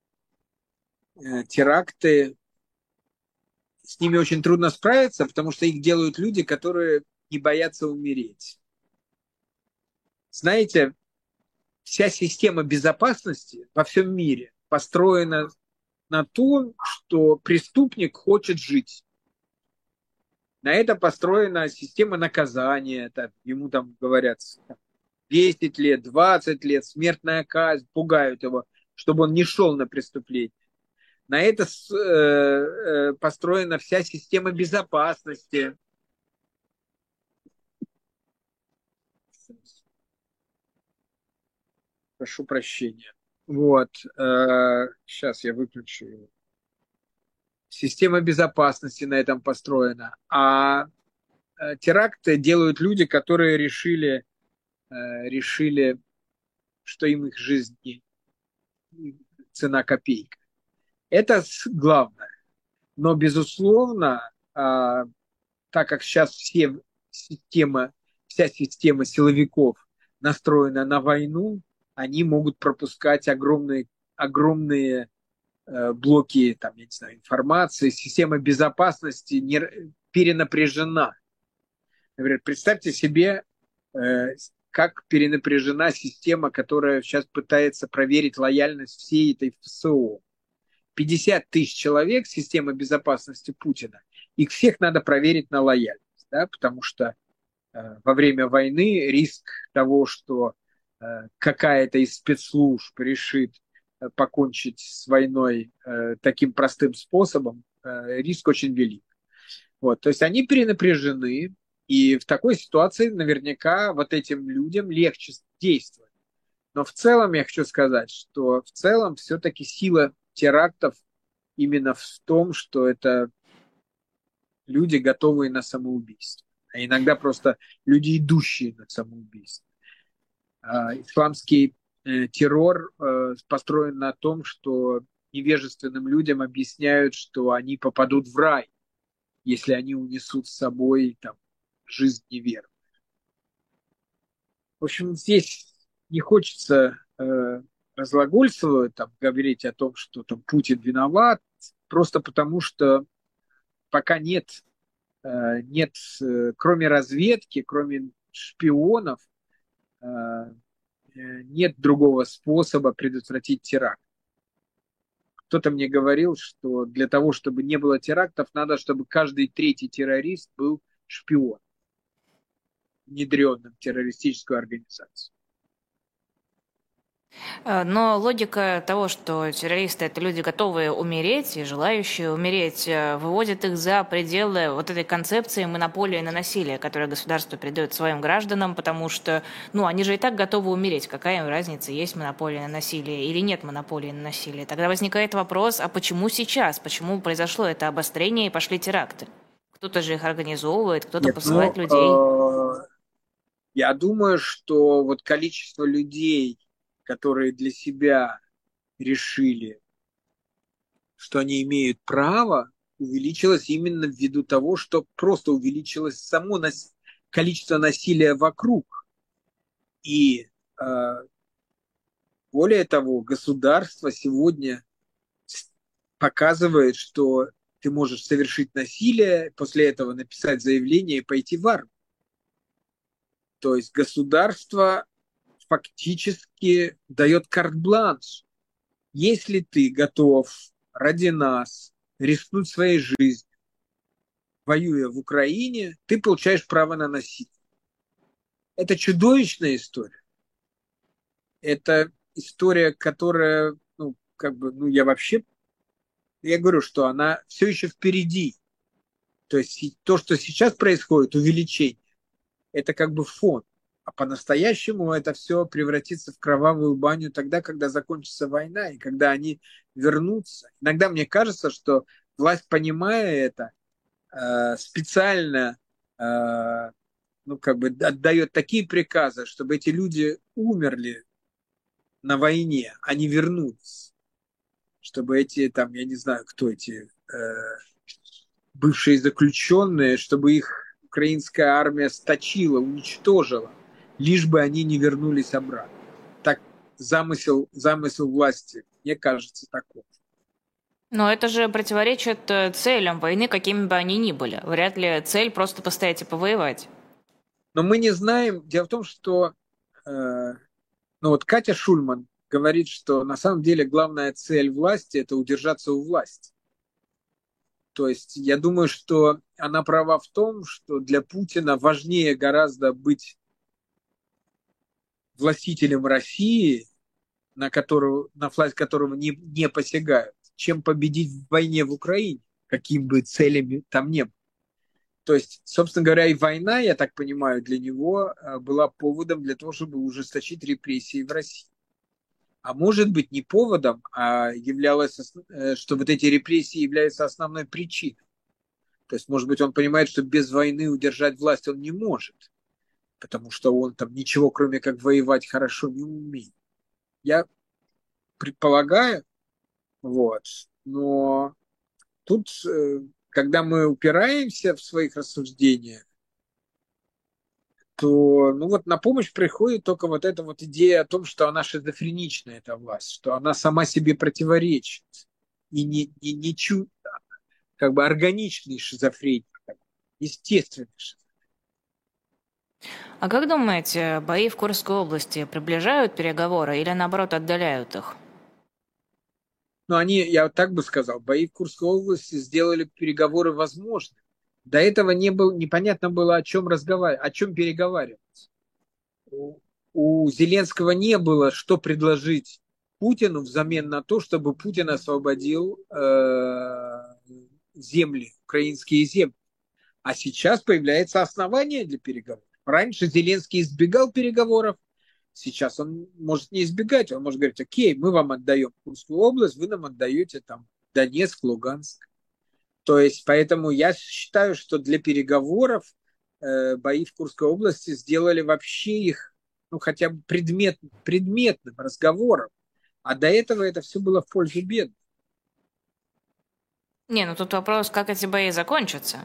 теракты, с ними очень трудно справиться, потому что их делают люди, которые не боятся умереть. Знаете, вся система безопасности во всем мире построена на том, что преступник хочет жить. На это построена система наказания. Так, ему там говорят 10 лет, 20 лет, смертная казнь, пугают его, чтобы он не шел на преступление. На это построена вся система безопасности. Прошу прощения. Вот. Сейчас я выключу его. Система безопасности на этом построена. А теракты делают люди, которые решили, что им их жизнь цена копейка. Это главное. Но, безусловно, так как сейчас вся система силовиков настроена на войну, они могут пропускать огромные блоки там, я не знаю, информации, система безопасности перенапряжена. Например, представьте себе, как перенапряжена система, которая сейчас пытается проверить лояльность всей этой ФСО. 50 тысяч человек, система безопасности Путина, их всех надо проверить на лояльность, да, потому что во время войны риск того, что какая-то из спецслужб решит покончить с войной таким простым способом, риск очень велик. Вот, то есть они перенапряжены, и в такой ситуации наверняка вот этим людям легче действовать. Но в целом я хочу сказать, что в целом все-таки сила терактов именно в том, что это люди, готовые на самоубийство. А иногда просто люди, идущие на самоубийство. Исламский террор построен на том, что невежественным людям объясняют, что они попадут в рай, если они унесут с собой там, жизнь неверных. В общем, здесь не хочется разглагольствовать, там, говорить о том, что там, Путин виноват, просто потому что пока нет, кроме разведки, кроме шпионов, нет другого способа предотвратить теракт. Кто-то мне говорил, что для того, чтобы не было терактов, надо, чтобы каждый третий террорист был шпион, внедренным в террористическую организацию. Но логика того, что террористы — это люди, готовые умереть и желающие умереть, выводит их за пределы вот этой концепции монополии на насилие, которое государство придает своим гражданам, потому что, они же и так готовы умереть. Какая им разница, есть монополия на насилие или нет монополии на насилие? Тогда возникает вопрос, а почему сейчас? Почему произошло это обострение и пошли теракты? Кто-то же их организовывает, кто-то Нет, посылает людей. я думаю, что вот количество людей, которые для себя решили, что они имеют право, увеличилось именно ввиду того, что просто увеличилось само количество насилия вокруг. И более того, государство сегодня показывает, что ты можешь совершить насилие, после этого написать заявление и пойти в армию. То есть государство фактически дает карт-бланш. Если ты готов ради нас рискнуть своей жизнью, воюя в Украине, ты получаешь право на насилие. Это чудовищная история. Это история, которая, я говорю, что она все еще впереди. То есть то, что сейчас происходит, увеличение, это как бы фон. А по-настоящему это все превратится в кровавую баню тогда, когда закончится война и когда они вернутся. Иногда мне кажется, что власть, понимая это, специально отдает такие приказы, чтобы эти люди умерли на войне, а не вернулись. Чтобы эти, там, я не знаю, кто эти бывшие заключенные, чтобы их украинская армия сточила, уничтожила, лишь бы они не вернулись обратно. Так замысел власти, мне кажется, такой. Но это же противоречит целям войны, какими бы они ни были. Вряд ли цель просто постоять и повоевать. Но мы не знаем. Дело в том, что Катя Шульман говорит, что на самом деле главная цель власти – это удержаться у власти. То есть я думаю, что она права в том, что для Путина важнее гораздо быть властителем России, на власть которого не посягают, чем победить в войне в Украине, каким бы целями там не было. То есть, собственно говоря, и война, я так понимаю, для него была поводом для того, чтобы ужесточить репрессии в России. А может быть, не поводом, а являлось, что вот эти репрессии являются основной причиной. То есть, может быть, он понимает, что без войны удержать власть он не может, потому что он там ничего, кроме как воевать, хорошо не умеет. Я предполагаю, но тут, когда мы упираемся в своих рассуждениях, то на помощь приходит только вот эта вот идея о том, что она шизофреничная, эта власть, что она сама себе противоречит и не как бы органичный шизофреник, естественный шизофреник. А как думаете, бои в Курской области приближают переговоры или наоборот отдаляют их? Я вот так бы сказал, бои в Курской области сделали переговоры возможными. До этого непонятно было, о чем разговаривать, о чем переговаривать. У Зеленского не было, что предложить Путину взамен на то, чтобы Путин освободил земли, украинские земли. А сейчас появляется основание для переговоров. Раньше Зеленский избегал переговоров, сейчас он может не избегать, он может говорить: окей, мы вам отдаем Курскую область, вы нам отдаете там Донецк, Луганск. То есть, поэтому я считаю, что для переговоров бои в Курской области сделали вообще их, ну, хотя бы предметным разговором. А до этого это все было в пользу бедных. Не, ну тут вопрос, как эти бои закончатся.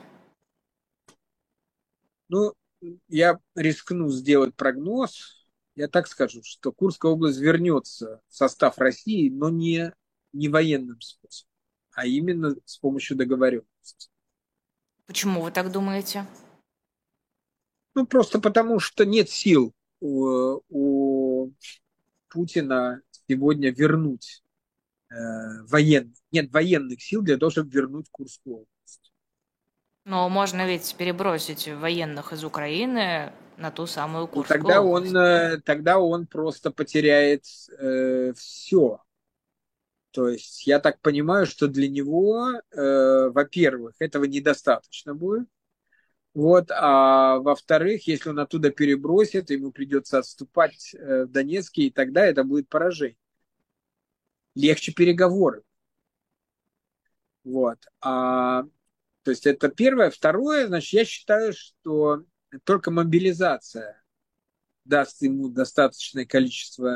Ну, я рискну сделать прогноз. Я так скажу, что Курская область вернется в состав России, но не военным способом, а именно с помощью договоренности. Почему вы так думаете? Ну, просто потому, что нет сил у Путина сегодня вернуть военных. Нет военных сил для того, чтобы вернуть Курскую область. Но можно ведь перебросить военных из Украины на ту самую Ну, Курскую область. тогда он просто потеряет все. То есть я так понимаю, что для него, во-первых, этого недостаточно будет. Вот, а во-вторых, если он оттуда перебросит, ему придется отступать в Донецке, и тогда это будет поражение. Легче переговоры. Вот. То есть это первое. Второе, значит, я считаю, что только мобилизация даст ему достаточное количество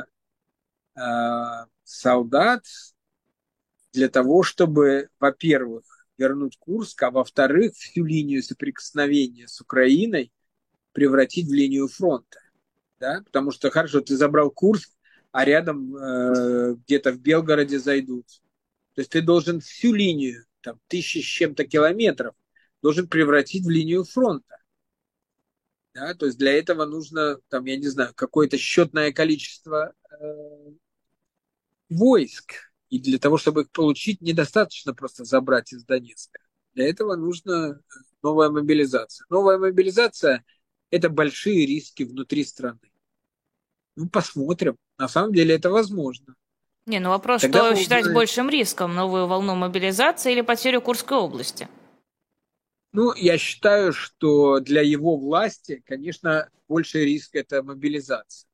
солдат для того, чтобы, во-первых, вернуть Курск, а во-вторых, всю линию соприкосновения с Украиной превратить в линию фронта. Да? Потому что, хорошо, ты забрал Курск, а рядом где-то в Белгороде зайдут. То есть ты должен всю линию, там, 1000 с чем-то километров, должен превратить в линию фронта. Да? То есть для этого нужно, там, я не знаю, какое-то счетное количество войск. И для того, чтобы их получить, недостаточно просто забрать из Донецка. Для этого нужна новая мобилизация. Новая мобилизация – это большие риски внутри страны. Ну, посмотрим. На самом деле это возможно. Не, ну вопрос, Тогда что мы считать узнаем. большим риском, новую волну мобилизации или потерю Курской области? Ну, я считаю, что для его власти, конечно, больший риск – это мобилизация.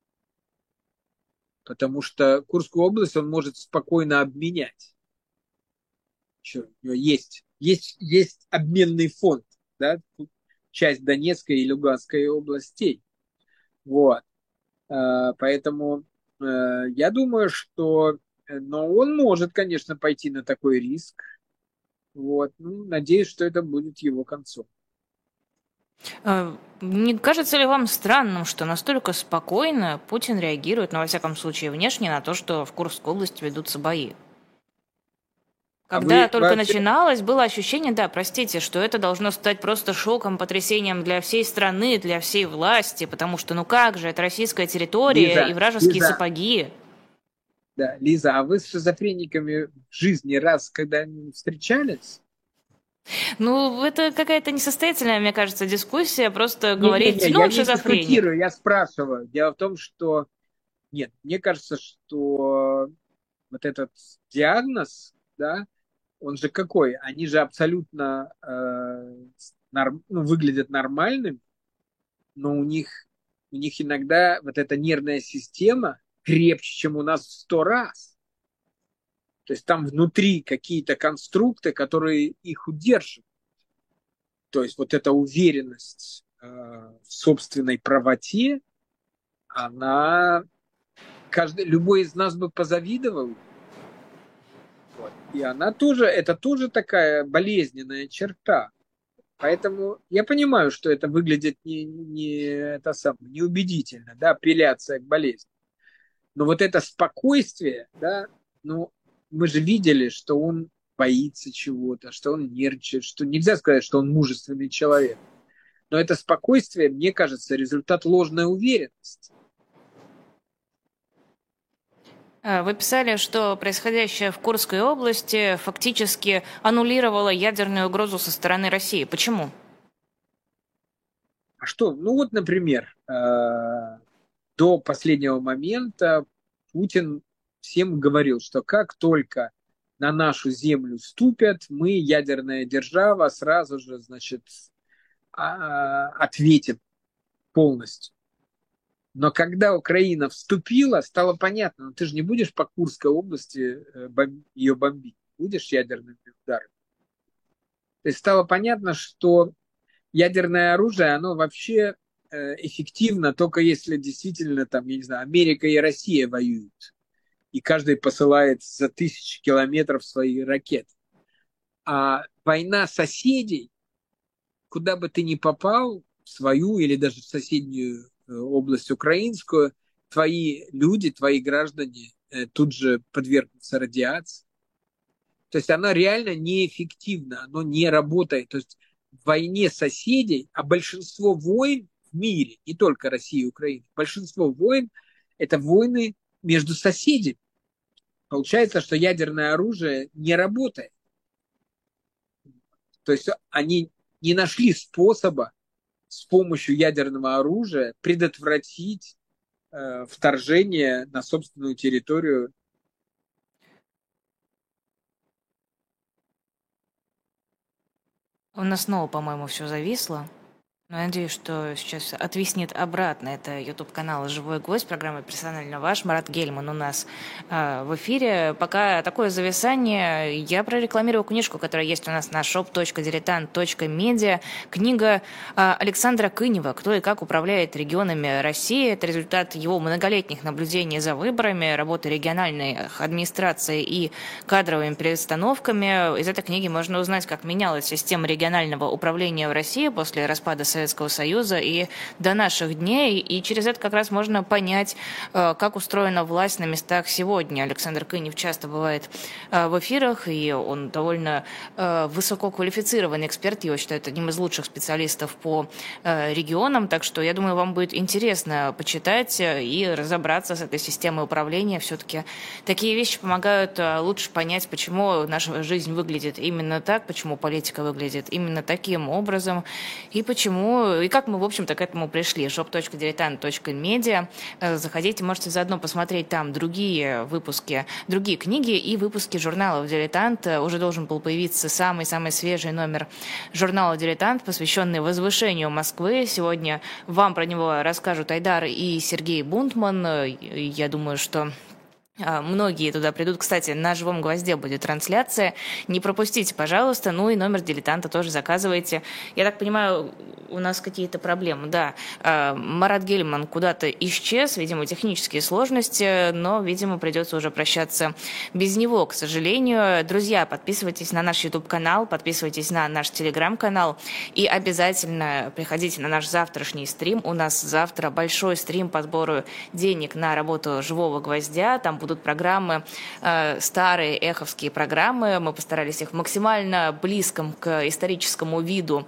Потому что Курскую область он может спокойно обменять. Еще у него есть обменный фонд, да, часть Донецкой и Луганской областей. Вот. Поэтому я думаю, что но он может, конечно, пойти на такой риск. Вот. Ну, надеюсь, что это будет его концом. Не кажется ли вам странным, что настолько спокойно Путин реагирует, ну, во всяком случае, внешне, на то, что в Курской области ведутся бои? А Когда вы только вообще начиналось, было ощущение, да, простите, что это должно стать просто шоком, потрясением для всей страны, для всей власти, потому что, ну как же, это российская территория и Лиза, вражеские Лиза, сапоги. да, Лиза, а вы с шизофрениками в жизни раз когда встречались? Ну, это какая-то несостоятельная, мне кажется, дискуссия, просто говорить, Не-не-не, ну, я он не шизофреник. дискутирую, я спрашиваю. Дело в том, что нет, мне кажется, что вот этот диагноз, да, он же какой? Они же абсолютно ну, выглядят нормальными, но у них иногда вот эта нервная система крепче, чем у нас в 100 раз. То есть там внутри какие-то конструкты, которые их удерживают. То есть вот эта уверенность в собственной правоте, она любой из нас бы позавидовал. Вот. И она тоже, это тоже такая болезненная черта. Поэтому я понимаю, что это выглядит неубедительно, да, апелляция к болезни. Но вот это спокойствие, да, ну, мы же видели, что он боится чего-то, что он нервничает, что нельзя сказать, что он мужественный человек. Но это спокойствие, мне кажется, результат ложной уверенности. Вы писали, что происходящее в Курской области фактически аннулировало ядерную угрозу со стороны России. Почему? А что? Ну вот, например, до последнего момента Путин всем говорил, что как только на нашу землю ступят, мы, ядерная держава, сразу же, значит, ответим полностью. Но когда Украина вступила, стало понятно, ну ты же не будешь по Курской области ее бомбить, будешь ядерными ударами. То есть стало понятно, что ядерное оружие, оно вообще эффективно только если действительно, там, я не знаю, Америка и Россия воюют, и каждый посылает за тысячи километров свои ракеты. А война соседей, куда бы ты ни попал, в свою или даже в соседнюю область украинскую, твои люди, твои граждане тут же подвергнутся радиации. То есть она реально неэффективна, оно не работает. То есть в войне соседей, а большинство войн в мире, не только Россия и Украина, большинство войн – это войны между соседями. Получается, что ядерное оружие не работает. То есть они не нашли способа с помощью ядерного оружия предотвратить вторжение на собственную территорию. У нас снова, по-моему, все зависло. Но я надеюсь, что сейчас отвиснет обратно. Это YouTube-канал «Живой гвоздь», программа «Персонально ваш». Марат Гельман у нас в эфире. Пока такое зависание, я прорекламирую книжку, которая есть у нас на shop.diletant.media. Книга Александра Кынева «Кто и как управляет регионами России». Это результат его многолетних наблюдений за выборами, работы региональной администрации и кадровыми перестановками. Из этой книги можно узнать, как менялась система регионального управления в России после распада Советского Союза и до наших дней. И через это как раз можно понять, как устроена власть на местах сегодня. Александр Кынев часто бывает в эфирах, и он довольно высококвалифицированный эксперт. Я его считаю одним из лучших специалистов по регионам. Так что, я думаю, вам будет интересно почитать и разобраться с этой системой управления. Все-таки такие вещи помогают лучше понять, почему наша жизнь выглядит именно так, почему политика выглядит именно таким образом, и почему, и как мы, в общем-то, к этому пришли. shop.diletant.media. Заходите, можете заодно посмотреть там другие выпуски, другие книги и выпуски журналов «Дилетант». Уже должен был появиться самый-самый свежий номер журнала «Дилетант», посвященный возвышению Москвы. Сегодня вам про него расскажут Айдар и Сергей Бунтман. Я думаю, что многие туда придут. Кстати, на «Живом гвозде» будет трансляция. Не пропустите, пожалуйста. Ну и номер «Дилетанта» тоже заказывайте. Я так понимаю, у нас какие-то проблемы. Да, Марат Гельман куда-то исчез. Видимо, технические сложности. Но, видимо, придется уже прощаться без него, к сожалению. Друзья, подписывайтесь на наш YouTube-канал, подписывайтесь на наш Telegram-канал. И обязательно приходите на наш завтрашний стрим. У нас завтра большой стрим по сбору денег на работу «Живого гвоздя». Там будут программы, старые эховские программы. Мы постарались их максимально близким к историческому виду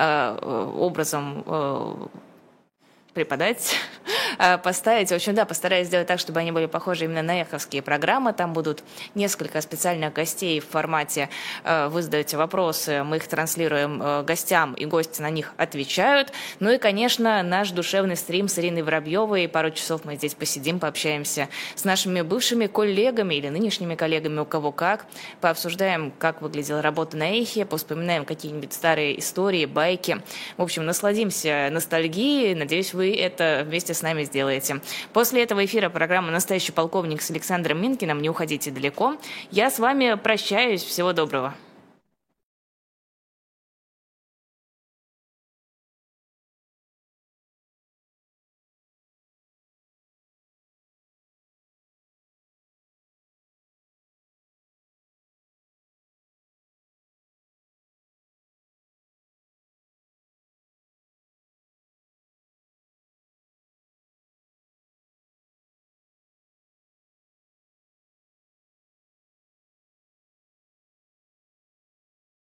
образом преподать, поставить. В общем, да, постараюсь сделать так, чтобы они были похожи именно на эховские программы. Там будут несколько специальных гостей в формате «Вы задаете вопросы», мы их транслируем гостям, и гости на них отвечают. Ну и, конечно, наш душевный стрим с Ириной Воробьевой. Пару часов мы здесь посидим, пообщаемся с нашими бывшими коллегами или нынешними коллегами, у кого как. Пообсуждаем, как выглядела работа на эхе, повспоминаем какие-нибудь старые истории, байки. В общем, насладимся ностальгией. Надеюсь, вы это вместе с нами сделаете. После этого эфира программа «Настоящий полковник» с Александром Минкиным. Не уходите далеко. Я с вами прощаюсь. Всего доброго.